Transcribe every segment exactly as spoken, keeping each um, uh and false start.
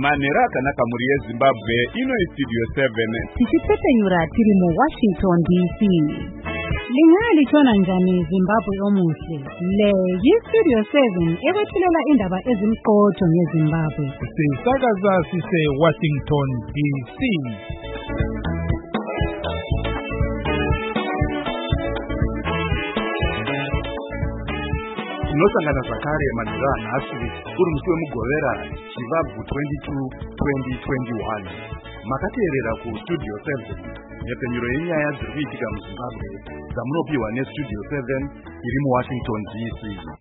Manera kanaka muri yeZimbabwe ino Studio seven. Tichipepenyura tiri mu Washington D C. Lingali chona njani Zimbabwe omuhle. Le yi Studio seven ebethulela indaba ezimqotho ngeZimbabwe. Sisakaza sise Washington D C. Nosangana zakare madura nhasi uri musi wemugovera Chivabvu twenty-two twenty twenty-one. Makateerera ku Studio seven nhepfenyuro yenyaya dziri kuitika muZimbabwe dzamunopiwa neStudio seven iri muWashington D C.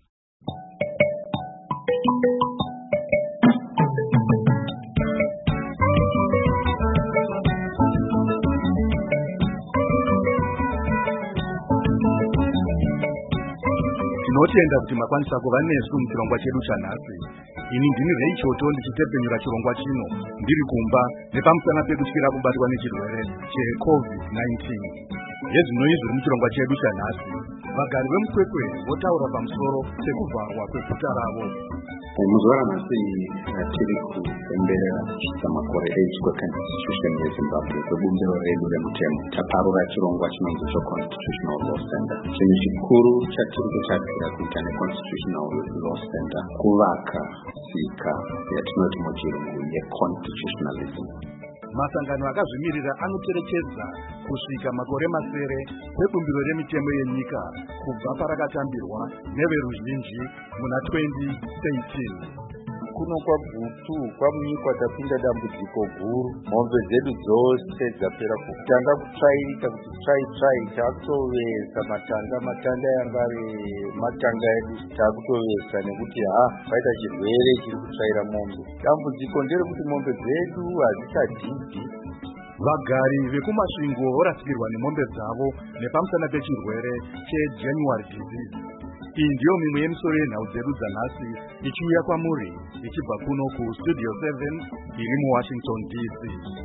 Tinotenda kuti makwanisa kuva nesu muchirongwa chedu chanhasi. Ini ndini Reichoto ndichitepenyura chirongwa chino ndiri kumba nepamusana pedu tikira kubatwa nechirwere cheCovid nineteen. Yezvinoi zviri muchirongwa chedu chanhasi. Vagari vemukwekwe votaura pamusoro pekuvharwa kweguta ravo. Muzuva ramasi tiri kupemberera chisamakore eight kweConstitution yeZimbabwe kwebumbiro redu remutemo. Taparura chirongwa chinonzi cheConstitutional Law Center. Chinhu chikuru chatiri kutarira kuita neConstitutional Law Center kuvaka tsika yatinoti muchirungu yeconstitutionalism. Masangano akazvimirira anocherechedza kusvika makore masere kwebumbiro remitemo yenyika kubva parakatambirwa neveruzhinji muna twenty eighteen. Kuno kwagutu kwamunyika tapinda dambudziko guru. Mombe dzedu dzose dzapera kutanga kutsvairika kuti tsvai tsvai takutovesa matanga matanda yangari matanga edu takutovesa nekuti ha paita chirwere chiri kutsvaira mombe. Dambudziko nderekuti mombe dzedu hadzichadhidhi. Vagari vekumasvingo vorasikirwa nemombe dzavo nepamusana pechirwere cheJanuary disease. Iyi ndiyo mimwe yemisoro yenhau dzedu dzanhasi ichiuya kwamuri ichibva kuno kuStudio seven iri muWashington D C.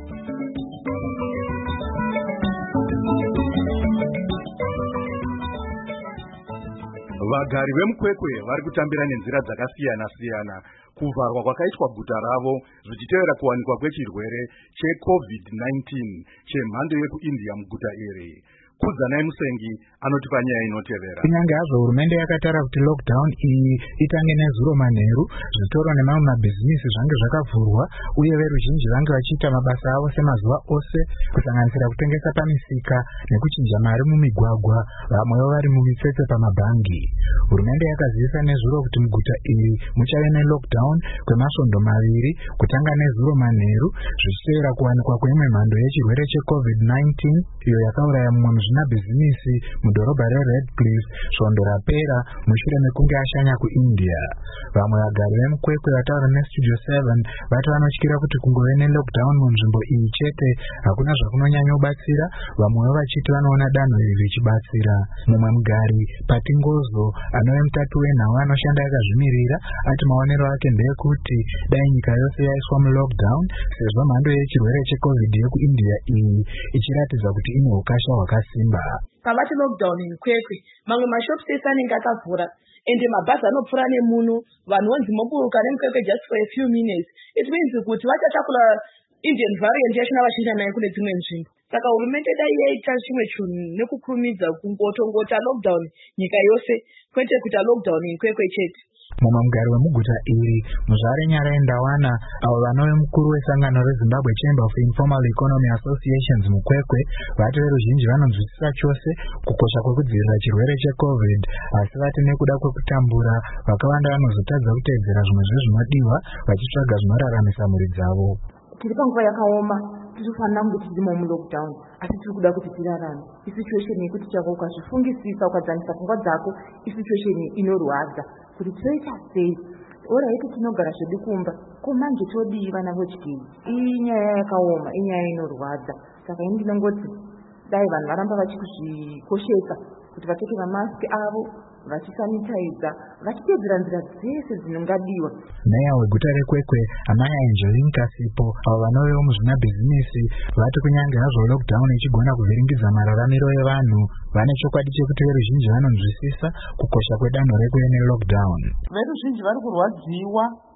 Vagari vemukwekwe vari kutambira nenzira dzakasiyana siyana kuvharwa kwakaitwa guta ravo zvichitevera kuwanikwa kwechirwere cheCovid nineteen chemhando yekuIndia muguta iri. Kudzanai Musengi anotipa nyaya inotevera. Kunyange hazvo hurumende yakatara kuti lockdown iyi itange nezuro manheru, zvitoro nemamwe mabhizinisi zvange zvakavhurwa uye veruzhinji vange vachiita mabasa avo semazuva ose, kusanganisira kutengesa pamisika nekuchinja mari mumigwagwa, vamwewo vari mumitsetse pamabhangi. Hurumende yakazivisa nezuro kuti muguta iri muchave nelockdown kwemasvondo maviri kutanga nezuro manheru, zvichitevera kuwanikwa kwemwe mhando yechirwere cheCovid nineteen iyo yakauraya mumwe muzvinabhizinisi mudhorobha reRedcliffe svondo rapera mushure mekunge ashanya kuIndia. Vamwe vagari vemukwekwe vataura neStudio seven vati vanotyira kuti kungove nelockdown munzvimbo iyi chete hakuna zvakunonyanyobatsira, vamwewo vachiti vanoona danho iri richibatsira. Mumwe mugari Patingozo anove mutatu wenhau anoshanda akazvimirira ati maonero ake ndeyekuti dai nyika yose yaiswa mulockdown sezvo mhando yechirwere cheCovid yekuIndia iyi ichiratidza kuti ine ukasha hwakasimba. Pavati lockdown mukwekwe mamwe mashops ese anenge akavhura ende mabhazi anopfuura nemuno, vanhu vonzi moburuka nemukwekwe just for a few minutes. It means kuti vachatakura Indian variant yachina vachinja nayo kune dzimwe nzvimbo. Saka hurumende dai yaita chimwe chinhu nekukurumidza kungotongota lockdown nyika yose kwete kuita lockdown mukwekwe chete. Mumwe mugari wemuguta iri Muzvare Nyaraendawana avo vanove mukuru wesangano reZimbabwe Chamber of Informal Economy Associations mukwekwe vati veruzhinji vanonzwisisa chose kukosha kwekudzivirira chirwere cheCovid, asi vati nekuda kwekutambura vakawanda vanozotadza kuteedzera zvimwe zvezvinodiwa vachitsvaga zvinoraramisa mhuri dzavo. Tiri panguva yakaoma, tinofanira kunge tirimo mulockdown, asi tiri kuda kuti tirarame. Isituation yekuti chako ukazvifungisisa ukadzanisa pfungwa dzako, isituation inorwadza kuti toita sei. Oraiti tinogara zvedu kumba, kumanje todii vana votyii. Iyi nyaya yakaoma, inyaya inorwadza. Saka ini ndinongoti dai vanhu varamba vachikuzvikoshesa kuti vapfeke mamaski avo, vachisanitiza, vachiteedzera nzira dzese dzinongadiwa. Meya weguta rekwekwe Amaya Angelina Kasipo avo vanovewo muzvinabhizinisi vati kunyange hazvo lockdown ichigona kuvhiringidza mararamiro evanhu, vane chokwadi chekuti veruzhinji vanonzwisisa kukosha kwedanho rekuve nelockdown. Veruzhinji vari kurwadziwa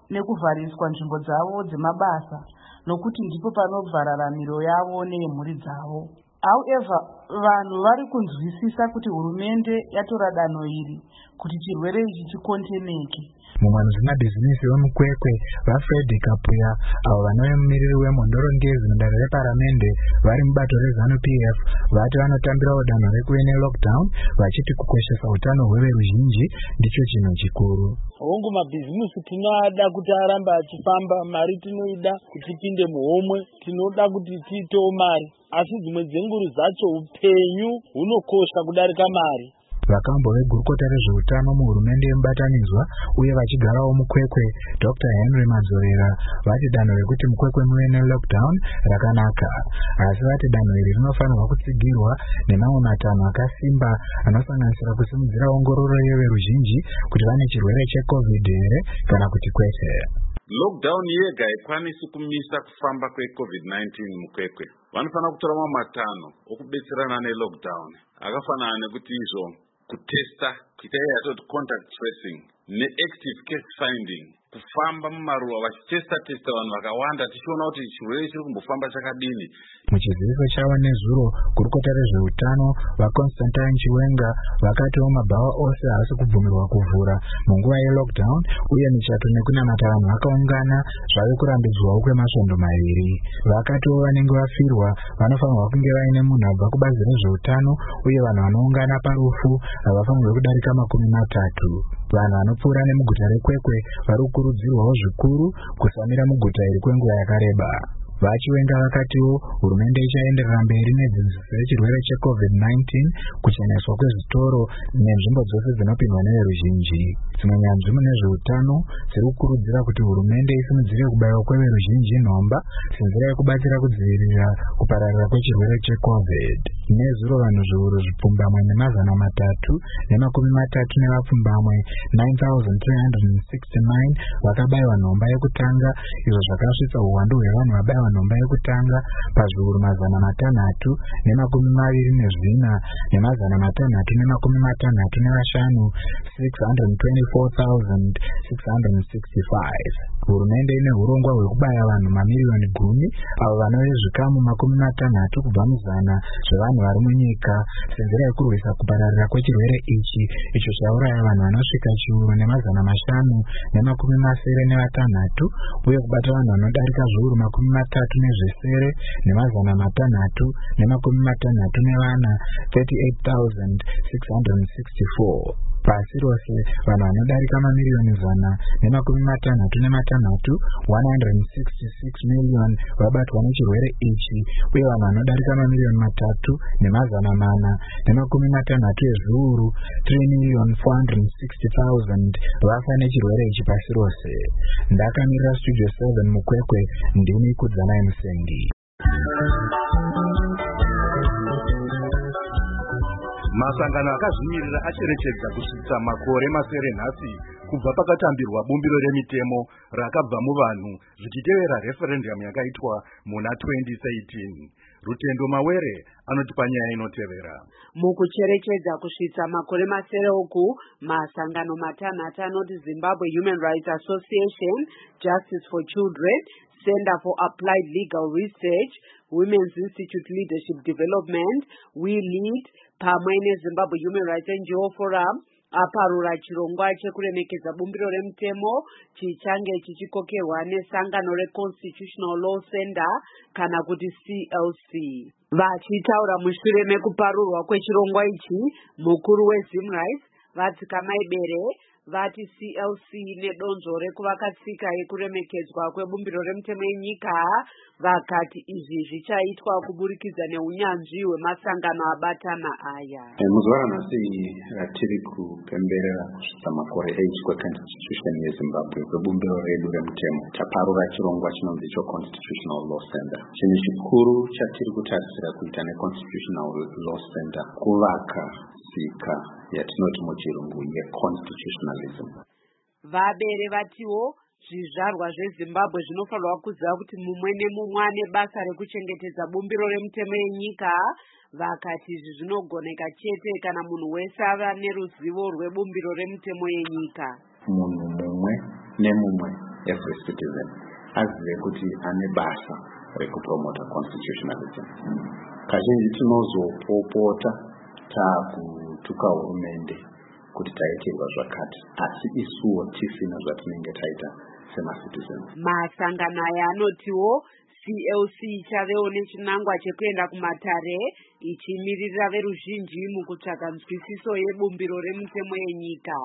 nekuvhariswa nzvimbo dzavo dzemabasa nokuti ndipo panobva raramiro yavo neyemhuri dzavo. However, vanhu vari kunzwisisa kuti hurumende yatora danho iri kuti chirwere ichi chikonteneke. Mumwe muzvimabhizinisi wemukwekwe vaFred Kapuya avo vanove mumiriri wemhondorongezi mudare reparamende vari mubato reZANU P F vati vanotambirawo danho rekuve nelockdown vachiti kukoshesa utano hweveruzhinji ndicho chinhu chikuru. Hongu mabhizinisi tinoada kuti arambe achifamba, mari tinoida kuti tipinde muhomwe, tinoda kuti tiitewo mari, asi dzimwe dzenguru dzacho upenyu hunokosha kudarika mari. Vakambo vegurukota rezveutano muhurumende yemubatanidzwa uye vachigarawo mukwekwe Doctor Henry Madzorera vati danho rekuti mukwekwe muve nelockdown rakanaka, asi vati danho iri rinofanirwa kutsigirwa nemamwe matanho akasimba anosanganisira kusimudzira ongororo yeveruzhinji kuti vane chirwere cheCovid here kana kuti kwete. Lockdown yega haikwanisi kumisa kufamba kweCovid nineteen mukwekwe. Vanofanira kutora mamwe matanho okubetserana nelockdown akafanana nekuti izvo kutesta kuita yatoti contact tracing neactive case finding, kufamba mumaruwa vachitesta testa vanhu vakawanda tichiona kuti chirwere chiri kumbofamba chakadini. Muchiziviso chavo nezuro gurukota rezveutano vaConstantine Chiwenga vakatiwo mabhawa ose haasi kubvumirwa kuvhura munguva yelockdown uye michato nekunamata vanhu vakaungana zvave kurambidzwawo kwemasvondo maviri. Vakatiwo vanenge vafirwa vanofanirwa kunge vaine munhu abva kubazi rezveutano uye vanhu vanoungana parufu havafanirwi kudarika makumi matatu. Vanhu vanopfuura nemuguta rekwekwe vari kukurudzirwawo zvikuru kusamira muguta iri kwenguva yakareba. Vachiwenga vakatiwo hurumende ichaenderera mberi nedzidziso yechirwere cheCovid nineteen, kucheneswa kwezvitoro nenzvimbo dzose dzinopindwa neveruzhinji. Dzimwe nyanzvi mune zveutano dziri kukurudzira kuti hurumende isimudzire kubayiwa kweveruzhinji nhomba senzira yekubatsira kudzivirira kupararira kwechirwere cheCovid. Nezuro vanhu zviuru zvipfumbamwe nemazana matatu nemakumi matatu nevapfumbamwe nine thousand three hundred sixty-nine vakabayiwa nhomba yekutanga, izvo zvakasvitsa uwandu hwevanhu vabayiwa nhomba yekutanga pazviuru mazana matanhatu nemakumi maviri nezvina nemazana matanhatu nemakumi matanhatu nevashanu six hundred twenty-four thousand six hundred sixty-five. Hurumende ine hurongwa hwekubaya vanhu mamiriyoni gumi avo vanove zvikamu makumi matanhatu kubva muzana zvevanhu vari munyika senzira yekurwisa kupararira kwechirwere ichi, icho chauraya vanhu vanosvika chiuru nemazana mashanu nemakumi masere nevatanhatu uye kubata vanhu vanodarika zviuru makumi matatu nezvesere nemazana matanhatu nemakumi matanhatu nevana thirty-eight thousand six hundred sixty-four. Pasi rose vanhu vanodarika mamiriyoni zana nemakumi matanhatu nematanhatu one hundred sixty-six million vabatwa nechirwere ichi uye vanhu vanodarika mamiriyoni matatu nemazana mana nemakumi matanhatu ezviuru three million four hundred sixty thousand vafa nechirwere ichi pasi rose. Ndakamirira Studio seven mukwekwe, ndini Kudzanai Musengi. Masangano akazvimirira acherechedza kusvitsa makore masere nhasi kubva pakatambirwa bumbiro remitemo rakabva muvanhu zvichitevera referendum yakaitwa muna twenty eighteen. Rutendo Mawere anotipa nyaya inotevera. Mukucherechedza kusvitsa makore masere uku, masangano matanhatu anoti Zimbabwe Human Rights Association, Justice for Children, Center for Applied Legal Research, Women's Institute Leadership Development, We Lead, pamwe neZimbabwe Human Rights N G O Forum aparura chirongwa chekuremekedza bumbiro remutemo chichange chichikokerwa nesangano reConstitutional Law Center kana kuti C L C. Vachitaura mushure mekuparurwa kwechirongwa ichi, mukuru weZim Rights Vatsika Maibere vati C L C nedonzvo rekuvakatsika yekuremekedzwa kwebumbiro remutemo yenyika, vakati izvi zvichaitwa kuburikidza neunyanzvi hwemasangano abatana aya. Muzuva ranhasi ratiri kupemberera kusvitsa makore eight kweconstitution yeZimbabwe kwebumbiro redu remutemo, taparura chirongwa chinonzi choConstitutional Law Center. Chinhu chikuru chatiri kutarisira kuita neConstitutional Law Center kuvaka tsika yatinoti muchirungu yeconstitutionalism. Vabere vatiwo zvizvarwa zveZimbabwe zvinofanirwa kuziva kuti mumwe nemumwe ane basa rekuchengetedza bumbiro remutemo yenyika. Vakati izvi zvinogoneka chete kana munhu wese ava neruzivo rwebumbiro remutemo yenyika. Munhu mumwe nemumwe every citizen azive kuti ane basa rekupromota constitutionalism. Kazhinji tinozopopota takutuka hurumende kuti taitirwa zvakati, asi isuwo tisina zvatinenge taita semacitizens. Masangano aya anotiwo C L C ichavewo nechinangwa chekuenda kumatare ichimirira veruzhinji mukutsvaga nzwisiso yebumbiro remutemo yenyika.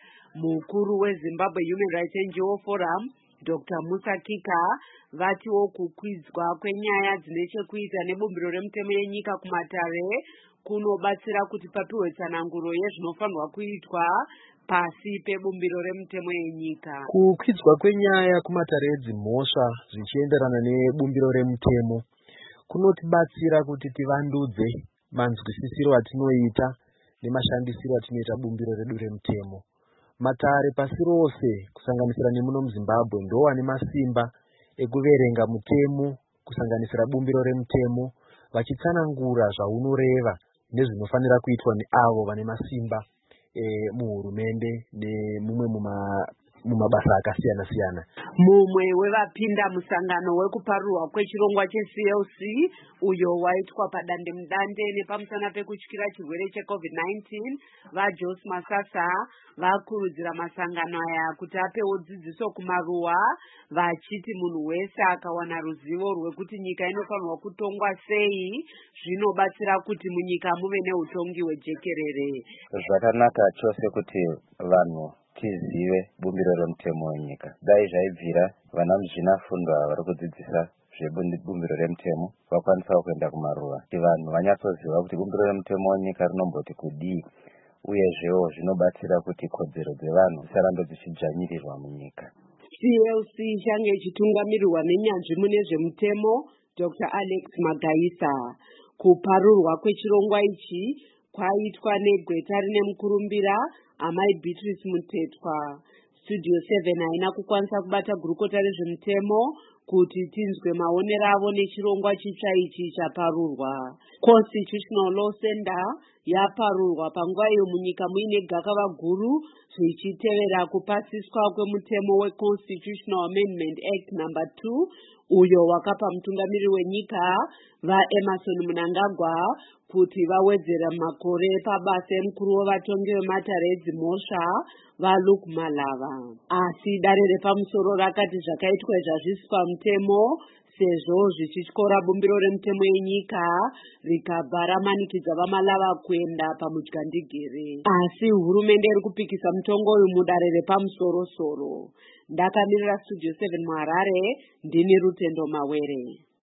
Mukuru weZimbabwe Human Rights N G O Forum Doctor Musa Kika vatiwo kukwidzwa kwenyaya dzine chekuita nebumbiro remutemo yenyika kumatare kunobatsira kuti papiwe tsananguro yezvinofanirwa kuitwa pasi pebumbiro remutemo yenyika. Kukwidzwa kwenyaya kumatare edzimhosva zvichienderana nebumbiro remutemo kunotibatsira kuti tivandudze manzwisisiro atinoita nemashandisiro atinoita bumbiro redu remutemo. Matare pasi rose kusanganisira nemuno muZimbabwe ndo ane masimba ekuverenga mutemo kusanganisira bumbiro remutemo vachitsanangura zvaunoreva nezvinofanira kuitwa neavo vane masimba e, muhurumende nemumwe muma mumabasa akasiyana siyana. Mumwe wevapinda musangano wekuparurwa kwechirongwa che-C L C uyo waitwa padande mudande nepamusana pekutyira chirwere che-COVID nineteen vaJosi Masasa vakurudzira masangano aya kuti apewo dzidziso kumaruwa vachiti munhu wese akawana ruzivo rwekuti nyika inofanirwa kutongwa sei zvinobatsira kuti munyika muve neutongi hwejekerere. Zvakanaka chose kuti vanhu tizive bumbiro remutemo wenyika. Dai zvaibvira vana muzvinafundo vari kudzidzisa zvebumbiro remutemo vakwanisawo kuenda kumaruwa kuti vanhu vanyatsoziva kuti bumbiro remutemo wenyika rinomboti kudii, uyezvewo zvinobatsira kuti kodzero dzevanhu dzisarambe dzichidzvanyirirwa munyika. C L C ichange ichitungamirirwa nenyanzvi mune zvemutemo Doctor Alex Magaisa. Kuparurwa kwechirongwa ichi kwaitwa negweta rine mukurumbira Amai Beatrice Mutetwa. Studio seven haina kukwanisa kubata gurukota rezvemutemo kuti tinzwe maonero avo nechirongwa chitsva ichi chaparurwa. Constitutional Law Center yaparurwa panguva iyo munyika muine gakava guru zvichitevera kupasiswa kwemutemo weConstitutional Amendment Act number two uyo wakapa mutungamiri wenyika vaEmerson Mnangagwa kuti vawedzera makore pabasa emukuru wevatongi vematare edzimhosva vaLuke Malava. Asi dare repamusoro rakati zvakaitwa zvazvisi pamutemo sezvo zvichityora bumbiro remutemo yenyika rikabva ramanikidza vaMalava kuenda pamudyandigere. Asi hurumende iri kupikisa mutongo uyu mudare repamusoro-soro. Ndakamirira Studio seven muHarare, ndini Rutendo Mawere.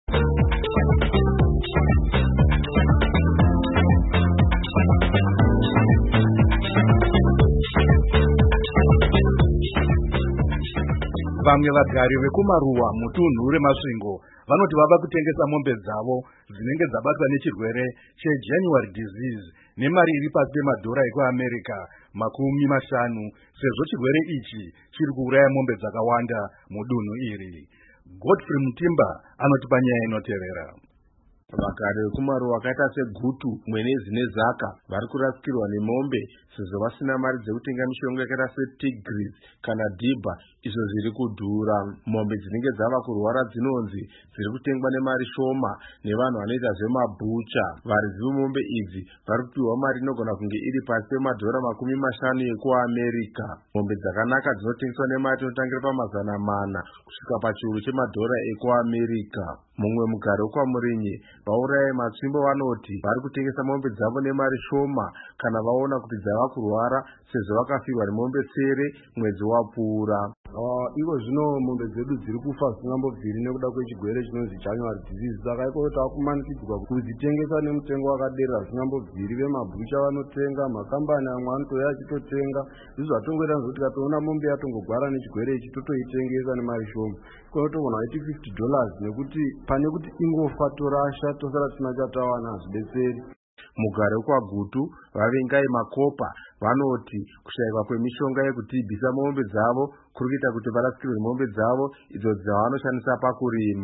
Vamwe vagari vekumaruwa mutunhu remasvingo vanoti vava kutengesa mombe dzavo dzinenge dzabatwa nechirwere cheJanuary disease nemari iri pasi pemadhora ekuAmerica makumi mashanu sezvo chirwere ichi chiri kuuraya mombe dzakawanda mudunhu iri. Godfrey Mutimba anotipa nyaya inotevera. Vagari vekumaruwa vakaita seGutu, Mwenezi neZaka vari kurasikirwa nemombe sezvo vasina mari dzekutenga mishonga yakaita seTigris kana Diba izvo zviri kudhura. Mombe dzinenge dzava kurwara dzinonzi dziri kutengwa nemari shoma nevanhu vanoita zvemabhucha. Varidzi vemombe idzi vari kupiwa mari inogona kunge iri pasi pemadhora makumi mashanu ekuAmerica. Mombe dzakanaka dzinotengeswa nemari inotangira pamazana mana kusvika pachiuru chemadhora ekuAmerica. Mumwe mugari wekwaMurinyi vauraye Matsvimbo vanoti vari kutengesa mombe dzavo nemari shoma kana vaona kuti dzava kurwara sezvo vakafirwa nemombe tsere mwedzi wapfuura. Uh, ivo zvino mombe dzedu dziri kufa zvisingambobviri nekuda kwechirwere chinonzi January disease. Saka iko takumanikidzwa kudzitengesa nemutengo wakadera zvisingambobviri. Vemabhucha vanotenga, makambani amwe anotouya achitotenga. Izvo zvatongoita kuti katoona mombe yatongogwara nechirwere ichi totoitengesa nemari shoma. Kunotogona kuiti fifty dollars nekuti pane kuti ingofa torasha tosara tisina chatawana hazvidetseri. Mugare wekwaGutu vavengai Makopa vanoti kushayikwa kwemishonga yekutibhisa mombe dzavo kuri kuita kuti varasikirwe mombe dzavo idzo dzavanoshandisa pakurima.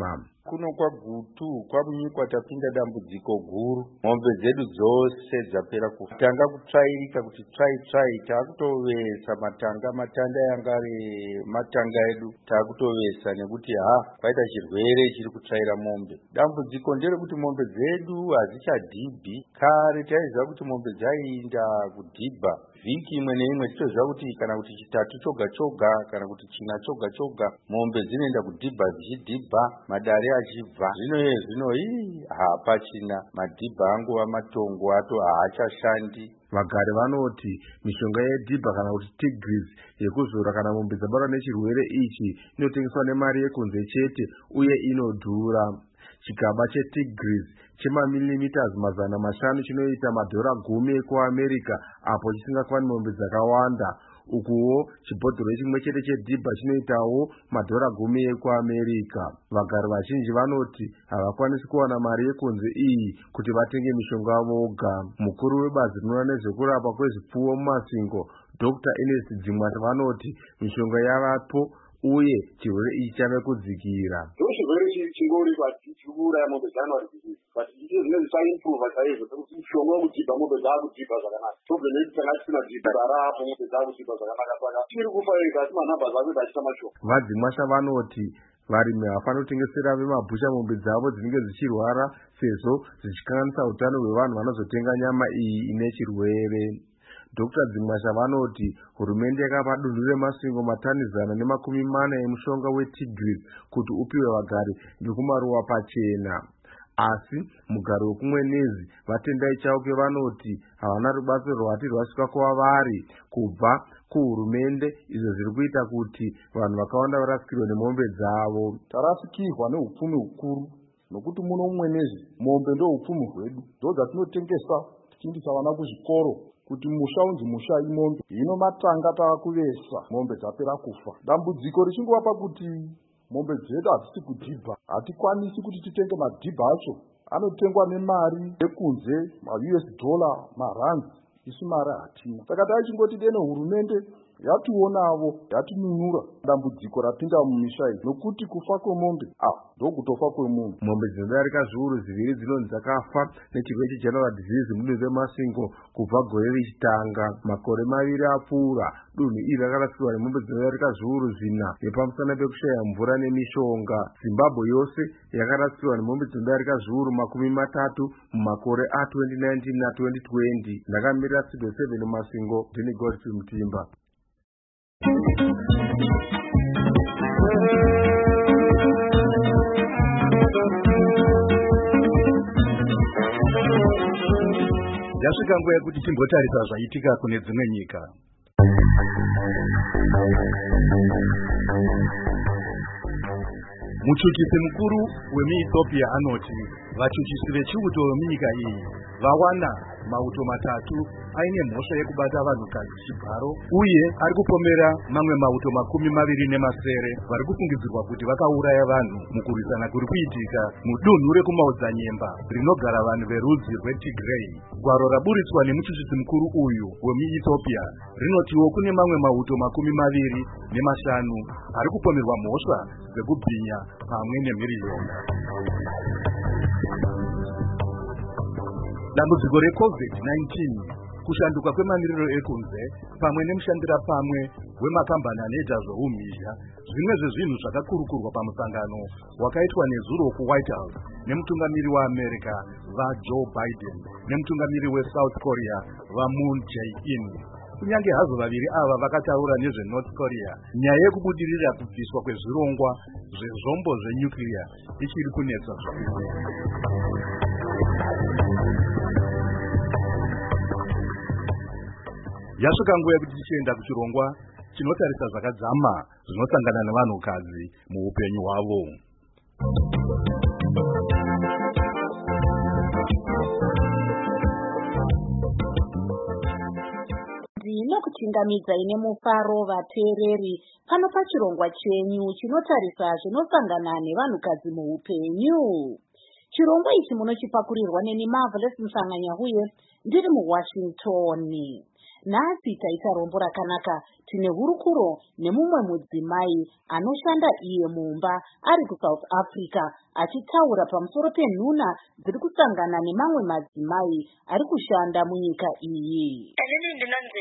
Kuno kwagutu kwamunyikwa tapinda dambudziko guru. Mombe dzedu dzose dzapera kufa. Tanga kutsvairika kuti tsvai tsvai takutovesa matanga matanda yanga ari matanga edu takutovesa nekuti ha paita chirwere chiri kutsvaira mombe. Dambudziko nderekuti mombe dzedu hadzichadhibhi. Kare taiziva kuti mombe dzaienda kudhibha vhiki imwe neimwe, titoziva kuti kana kuti chitatu choga choga kana kuti china choga choga mombe dzinoenda kudhibha dzichidhibha madare achibva. Zvino iye zvino ii hapachina, madhibha angova matongo ato haachashandi. Vagari vanoti mishonga yedhibha kana kuti tigris yekuzora kana mombe dzabatwa nechirwere ichi inotengeswa nemari yekunze chete uye inodhura. Chigaba chetigris chemamilimitas mazana mashanu chinoita madhora gumi ekuAmerica apo chisingakwani mombe dzakawanda. Ukuwo chibhodhoro chimwe chete chedhibha chinoitawo madhora gumi ekuAmerica. Vagari vazhinji vanoti havakwanisi kuwana mari yekunze iyi kuti vatenge mishonga voga. Mukuru webazi rinoona nezvekurapa kwezvipfuwo mumasingo Doctor Ernest Dzimwati vanoti mishonga yavapo uye chirwere ichi chave kudzikira. Chirwere chingori chikuuraya mombe January disease. But ichi zvinenge zvaimprova chaizvo sekuti mishonga wekudhibha mombe dzaakudhibha zvakanaka. Problem yedu tanga tisina dhibha rarapo mombe dzaakudhibha zvakanaka saka tiri kufa ega asi manhamba dzavo dachita mashoko. Vadzimwasha vanoti varimi havafani kutengesera vemabhusha mombe dzavo dzinenge dzichirwara sezvo dzichikanganisa utano hwevanhu vanozotenga nyama iyi ine chirwere. Doctor Dzimwasha vanoti hurumende yakapa dunhu remasingo matani zana nemakumi mana emushonga wetigris kuti upiwe vagari vekumaruwa pachena. Asi mugari wekumwenezi vatendai chauke vanoti havana rubatsiro rwati rwasvika kuvavari kubva kuhurumende, izvo zviri kuita kuti vanhu vakawanda varasikirwe nemombe dzavo. Tarasikirwa neupfumi hukuru nokuti muno mumwenezi mombe ndoupfumi hwedu, ndo dzatinotengesa tichiindisa vana kuzvikoro kuti musha unzi musha imombe. Hino matanga taakuvesa mombe dzapera kufa. Dambudziko richingova pakuti mombe dzedu hadzisi kudhibha, hatikwanisi kuti titenge madhibha acho, anotengwa nemari yekunze, ma-U S dollar, marands, isu mari hatina. Saka taichingoti deno hurumende yationavo yatinunura dambudziko rapinda mumisha iyi nokuti kufa kwemombe ah ndokutofa kwemunhu. Mombe dzinodarika zviuru zviviri dzinonzi dzakafa nechirwere chegeneral disease mudunhu remasingo kubva gore richitanga. Makore maviri apfuura dunhu iri rakarasikirwa nemombe dzinodarika zviuru zvina nepamusana pekushaya mvura nemishonga. Zimbabwe yose yakarasikirwa nemombe dzinodarika zviuru makumi matatu mumakore a twenty nineteen na twenty twenty. Ndakamirira studio seven mumasingo ndini Godfrey Mutimba. Yasvika nguva yekuti timbotarisa zvaitika kune dzimwe nyika. Muchuchisi mukuru wemuEthiopia anoti vachuchisi vechiuto vemunyika iyi vawana mauto matatu aine mhosva yekubata vanhukadzi chibharo uye ari kupomera mamwe mauto makumi maviri nemasere vari kufungidzirwa kuti vakauraya vanhu mukurwisana kuri kuitika mudunhu rekumaodzanyemba rinogara vanhu verudzi rweTigray. Gwaro raburitswa nemuchuchisi mukuru uyu wemuEthiopia rinotiwo kune mamwe mauto makumi maviri nemashanu ari kupomerwa mhosva dzekubhinya pamwe nemhiriyonga. Dambudziko reCovid nineteen, kushanduka kwemamiriro ekunze pamwe nemushandira pamwe wemakambani anoita zvoumhizha zvimwe zvezvinhu zvakakurukurwa pamusangano wakaitwa nezuro kuWhite House nemutungamiri weAmerica vaJoe Biden nemutungamiri weSouth Korea vaMoon Jae-in. Kunyange hazo vaviri ava vakataura nezveNorth Korea, nyaya yekubudirira kubviswa kwezvirongwa zvezvombo zvenyuclear ichiri kunetsa zvikuru. Yasvika nguva yekuti tichienda kuchirongwa chinotarisa zvakadzama zvinosangana nevanhukadzi muupenyu hwavo. Ndinokuchingamidza ine mufaro vateereri pano pachirongwa chenyu chinotarisa zvinosangana nevanhukadzi muupenyu. Chirongwa ichi munochipakurirwa neni Marvelous Msanganya uye ndiri muWashington. Nhasi taita rombo rakanaka tine hurukuro nemumwe mudzimai anoshanda iye mumba ari kuSouth Africa achitaura pamusoro penhuna dziri kusangana nemamwe madzimai ari kushanda munyika iyi. Inini ndinonzi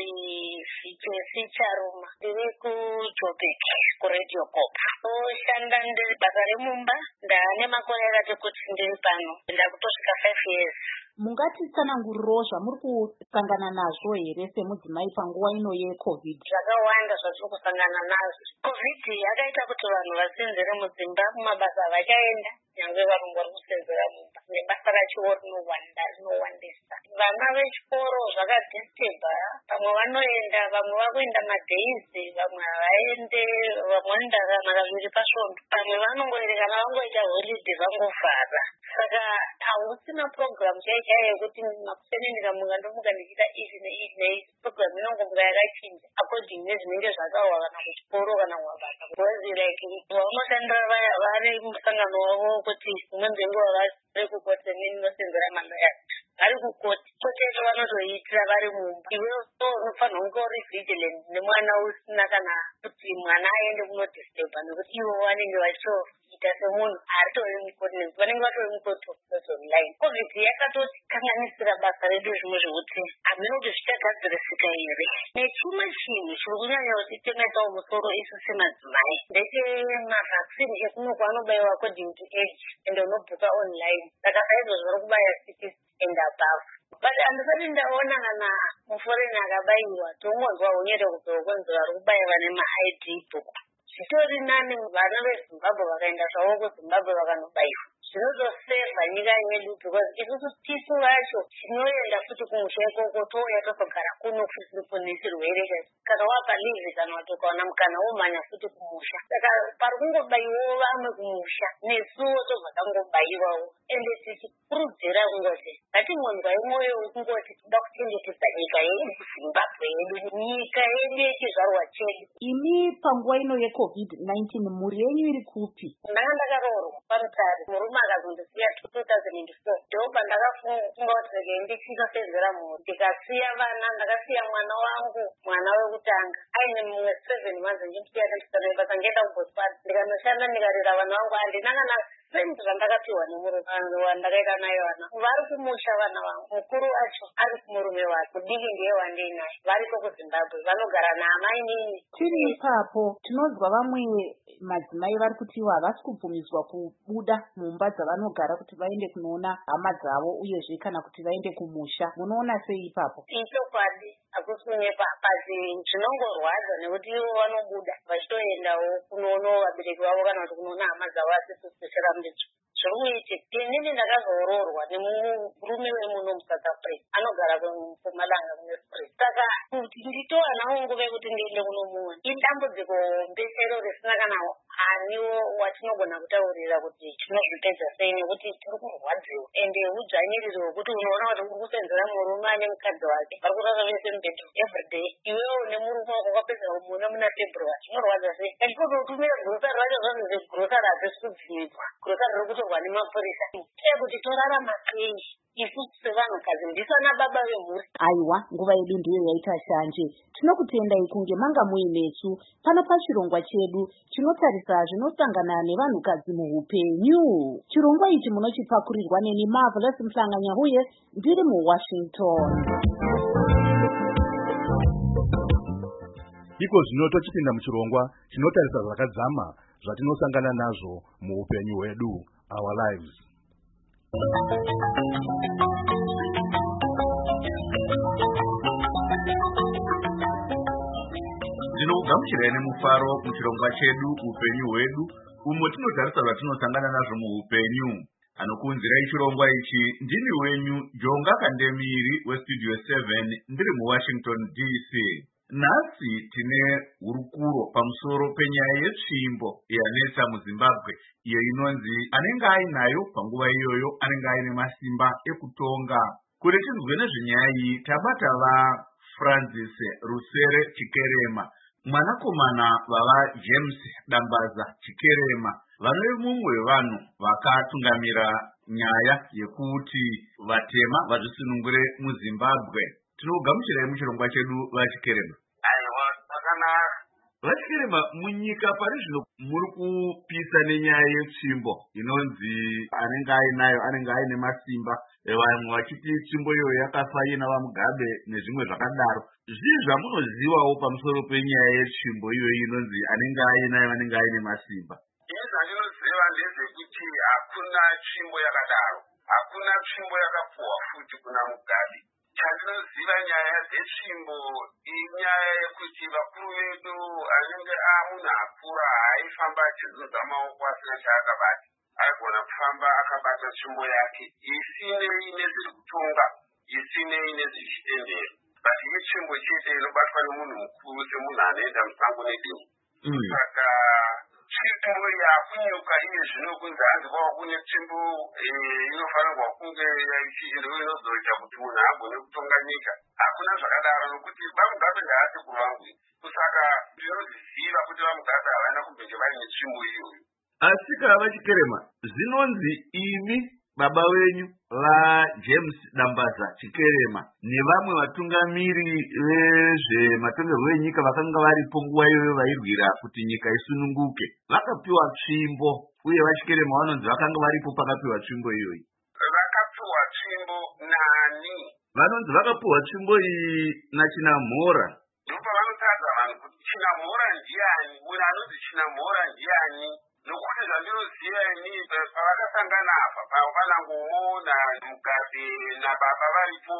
Jesse Charuma, ndiri kuJoburg kuRadio Corp. Oshanda ndiri basa remumba, ndane makore akati kuti ndiri pano, ndakutosvika five years. Mungatitsanangurirawo zvamuri kusangana nazvo here semudzimai panguva ino yeCovid? Zvakawanda zvatiri kusangana nazvo. Covid yakaita kuti vanhu vasenzere mudzimba, kumabasa vachaenda, nyangwe varungu vari kusenzera mumba. Nebasa racho rinowanda, rinowandisa. Vana vechikoro zvakadhistebha, pamwe vanoenda, vamwe vakuenda madheizi, vamwe havaende, vamwe vanoenda kana kaviri pasvondo, pamwe vanongoerekana vangoita holidhe vangovhara. Saka hausina program chaichaiyo yekuti makuseni ndikamuka ndomuka ndichita izvi neizvi neizvi. Program inongomuka yakachinja according nezvinenge zvakawa kana kuchikoro kana kumabasa. Because like vanoshandira vari musangano wavo kuti umwe nzenguva vari kukoti nini nosenzera maloya vari kukoti kotero vanotoitira vari mumba. Iwewe unofanira kunge uri vigilant nemwana usina kana kuti mwana aende kunodisturba nekuti ivo vanenge vachitoita semunhu aritori mukoti nekuti vanenge vatori mukoti online. Covid yakatotikanganisira basa redu zvimwe zvekuti hamene kuti zvichagadzirisika here. Nechimwe chinhu chiri kunyanya kutitengesawo musoro isu semadzimai ndechemavhaksini ekunoko anobaiwa according to age ende unobhuka online. Saka saizvozvo vari kubaya sixty and above. But andisati ndaona kana muforeni akabaiwa tongonzwa unyere kubva kwenzi vari kubaya vane ma-I D book. Zvitori nani vana veZimbabwe vakaenda zvavo kuZimbabwe vakanobaiwa. Zvinotosevha nyika yedu because isusu tisu vacho tinoenda futi kumusha ikoko touya totogara kuno kusiripo nechirwere chacho. Kana wapa livi kana watokaona mukana womhanya futi kumusha. Saka pari kungobaiwawo vamwe kumusha nesuwo tobva tangobaiwawo. Ende tichikurudzira kungoti ngatingonzwai mwoyo wekungoti tinoda kuchengetedza nyika yedu Zimbabwe yedu, nyika yedu yechizvarwa chedu. Imi panguva ino yeCovid nineteen mhuri yenyu iri kupi? Ndanga ndakaroorwa parutare murume akazondisiya two thousand four. Ndipo pandakafunga kuti rege ndichisosenzera mhuri. Ndikasiya vana, ndakasiya mwana wangu, mwana wekutanga aine mumwe seven months ndichimusiya tandisana basa ngenda kuBotswana. Ndikanoshanda ndikarera vana vangu handina kana senti zvandakapiwa nemurume wandakaita naye vana. Vari kumusha vana vangu, mukuru wacho ari kumurume wake, mudiki ndiye wandei naye. Variko kuZimbabwe vanogara naamai nini. Tiri ipapo tinonzwa vamwe madzimai vari kutiwa havasi kubvumidzwa kubuda mumba dzavanogara kuti vaende kunoona hama dzavo uyezve kana kuti vaende kumusha. Munoona sei ipapo? Ichokwadi hakusi kunyepa, asi zvinongorwadza nekuti ivo vanobuda vachitoendawo kunoonawo vabereki vavo kana kuti kunoona hama dzavo asisu sechirambidzo. Zvinoitika inini ndakazooroorwa nemurume wemuno muSouth Africa anogara kuMpumalanga kune Spring. Saka kuti nditowana nguva yekuti ndiende kunomuona idambudziko mbesero risina kana aniwo watinogona kutaurira kuti tinozvipedza sei nekuti tiri kurwadziwa. Ende udzvanyiriri hwekuti unoona kuti uri kusenzera murume ane mukadzi wake vari kurara vese mubhedhu everyday. Iwewo nemurume wako kwapedza kumuona muna February zvinorwadza sei. Ndikototumira gurosari racho zvanzi gurosari hazvisi kubvumirwa. Gurosari riri kutorwa nemapurisa. Iye kuti torarama sei isusu sevanhukadzi ndisana baba vemhuri. Aiwa, nguva yedu ndiyo yaita shanje. Tinokutendai kunge manga muinesu pano pachirongwa chedu chinotarisa zvinosangana nevanhukadzi muhupenyu. Chirongwa ichi munochipakurirwa neni Marvelous Mhlanganyahuye ndiri muWashington. Iko zvino tochipinda muchirongwa chinotarisa zvakadzama zvatinosangana nazvo muupenyu hwedu, our lives. Ndinokugamuchirai nemufaro muchirongwa chedu upenyu hwedu, umo tinotarisa zvatinosangana nazvo muupenyu. Anokuunzirai chirongwa ichi ndini wenyu Jonga Kandemiri weStudio seven ndiri muWashington D C. Nhasi tine hurukuro pamusoro penyaya yetsvimbo yanetsa muZimbabwe, iyo inonzi anenge ainayo panguva iyoyo anenge aine masimba ekutonga. Kuti tinzwe nezvenyaya iyi tabata vaFrancis Rusere Chikerema, mwanakomana vava James Dambaza Chikerema, vanove mumwe wevanhu vakatungamira nyaya yekuti vatema vazvisunungure muZimbabwe. tinogamuchirai muchirongwa chedu vachikerema. Aiwa, zvakanaka. Vachikerema, munyika pari zvino muri kupisa nenyaya yetsvimbo inonzi anenge ainayo anenge aine masimba, vamwe vachiti tsvimbo iyoyo yakafa ina vamugabe nezvimwe zvakadaro. Zvii zvamunozivawo pamusoro penyaya yetsvimbo iyoyo inonzi anenge ainayo anenge aine masimba? Ini zvandinoziva ndezvekuti hakuna tsvimbo yakadaro, hakuna tsvimbo yakapuwa futi kuna mugabe. Chandinoziva nyaya dzetsvimbo inyaya yekuti vakuru vedu anenge amunhu akura haifamba achizunza maoko asina chaakabata, aigona kufamba akabata tsvimbo yake isinei nezviri kutonga, isinei nezvichitendero, but yetsvimbo chete inobatwa nemunhu mukuru semunhu anoenda musango nedemo. Saka tsvimbo yakunyuka iye zvino kunzi hanzi kwava kune tsvimbo inofanirwa kunge inozoita kuti munhu agone kutonga nyika. Hakuna zvakadaro nokuti vamugabe ndaati kuvangwi, kusaka ndinoziva kuti vamugabe havana kumbenge vaine tsvimbo iyoyo. Asika Vachikerema, zvinonzi imi baba wenyu vaJames Dambaza Chikerema nevamwe vatungamiri vezvematongerwo enyika vakanga varipo nguva iyoyo vairwira kuti nyika isununguke vakapiwa tsvimbo, uye Vachikerema vanonzi vakanga varipo pakapiwa tsvimbo iyoyi. Vakapiwa tsvimbo nani? Vanonzi vakapiwa tsvimbo iyi naChinamhora. Ndopavanotadza vanhu kuti Chinamhora ndiani, munhu anonzi Chinamhora ndiani? Nokuti zvandinoziva inini pavakasangana apa panangomo naMugabe nababa varipo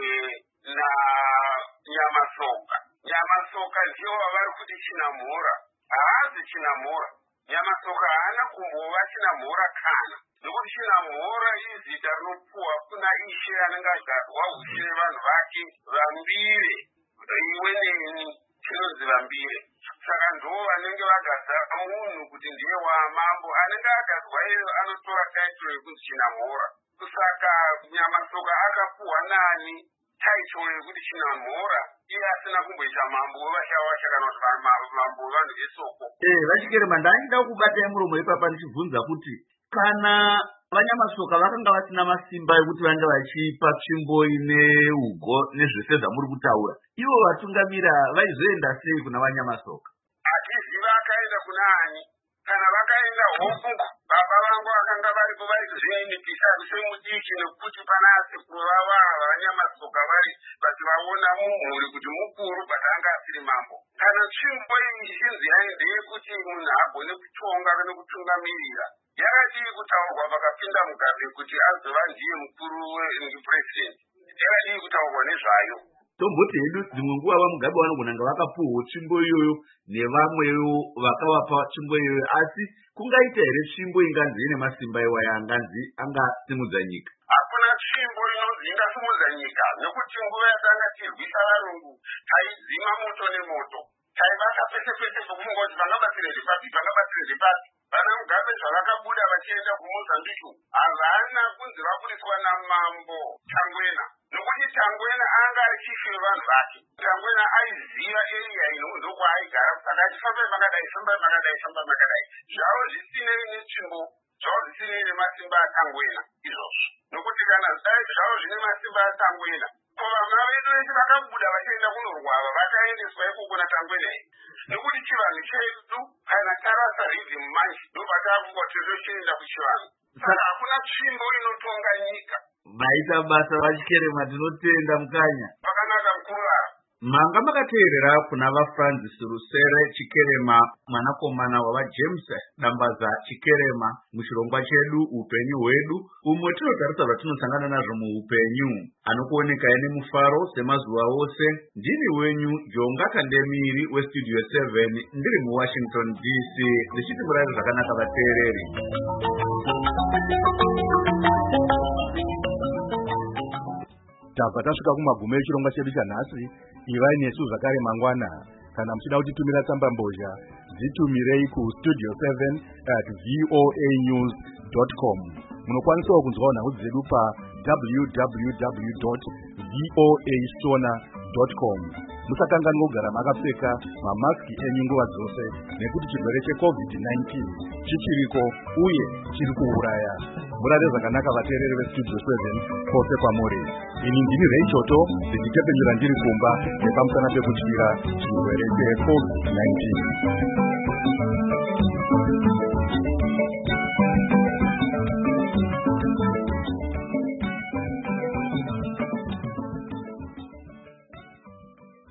naNyamasoka. Nyamasoka ndiwo vavari kuti Chinamhora. Haazi Chinamhora. Nyamasoka haana kumbova Chinamhora kana. Nokuti Chinamhora izita rinopuwa kuna Ishe anenge agadzwa ushe vanhu vake vambire, iwe neni chinonzi vambire. Saka ndivo vanenge vagadza munhu kuti ndiye wamambo, anenge agadzwa iyo anotora taitoro yekunzi Chinamhora. Kusaka Nyamasoka akapuhwa nani taitoro yekuti Chinamhora iye asina kumboita mambo wevashawasha kana kuti mambo wevanhu vesoko. Eh, Vachikerema, ndaida kubatai muromo ipapa ndichibvunza kuti kana vaNyamasoka vakanga vasina masimba ekuti vange vachipa tsvimbo ine ugo nezvese zvamuri kutaura, ivo vatungamira vaizoenda sei kuna vaNyamasoka? Hatiziva akaenda kuna ani. Kana vakaenda hoku, baba vangu vakanga varipo vaizozvininipisa semudiki nekuti pana asekuru vava vaNyamasoka vari vachivaona mumhuri kuti mukuru but anga asiri mambo. Kana tsvimbo iyi ichinzi yaindeye kuti munhu agone kutonga nekutungamirira, yakadii kutaurwa pakapinda Mugabe kuti azova ndiye mukuru wepresident? Yakadii kutaurwa nezvayo? Tomboti hedu dzimwe nguva vaMugabe vanogona vakapuhwa tsvimbo iyoyo nevamwewo vakavapa tsvimbo iyoyo, asi kungaita here tsvimbo inganzi ine masimba iwaya anganzi angasimudza nyika? Hakuna tsvimbo inonzi ingasimudza nyika, nekuti nguva yatanga tirwisa varungu taidzima moto nemoto, taibasa pese pese pokungoti vangabatsire zvepapi vangabatsire zvepapi. Vana Mugabe zvavakabuda vachienda kuMozambique havana kunzi vabudiswa namambo Tangwena, nokuti Tangwena anga achife vanhu vake. Tangwena aiziva area ino ndokwaaigara, saka achifambai makadai fambai makadai fambai makadai, zvavo zvisinei netsvimbo, zvavo zvisinei nemasimba aTangwena izvozvo. Nokuti kana dai zvavo zvine masimba aTangwena, ko vana vedu vese vakabuda vachienda kunorwava vakaendeswa ikoko naTangwena iyi. Nokuti chivanhu chedu kana tarasa rhythm manje ndopataakungoti tochienda kuchivanhu. Saka hakuna tsvimbo inotonga nyika. Maita basa Vachikerema, tinotenda mukanya. Pakanaka mukuru ava. Manga makateerera kuna vaFrancis Rusere Chikerema, mwanakomana wavaJames Dambaza Chikerema, muchirongwa chedu upenyu hwedu, umwe tinotarisa zvatinosangana nazvo muupenyu. Anokuoneka ine mufaro semazuva ose. Ndini wenyu Jonga Kandemiri weStudio seven ndiri muWashington D C, ndichiti murayiro zvakanaka vateereri. Tabva tasvika kumagumo echirongwa chedu chanhasi. Ivai nesu zvakare mangwana. Kana muchida kutitumira tsamba mbozha, dzitumirei kustudio seven at voa news dot com. Munokwanisawo kunzwawo nhau dzedu pa w w w dot voa shona dot com. Musakanganwa kugara makapfeka mamaski enyu nguva dzose, nekuti chirwere checovid nineteen chichiriko uye chiri kuuraya. murare zvakanaka vateereri vestudio seven kwose kwamuri. Ini ndini Reichoto ndichitepenyura ndiri kumba nepamusana pekutyira chirwere checovid nineteen.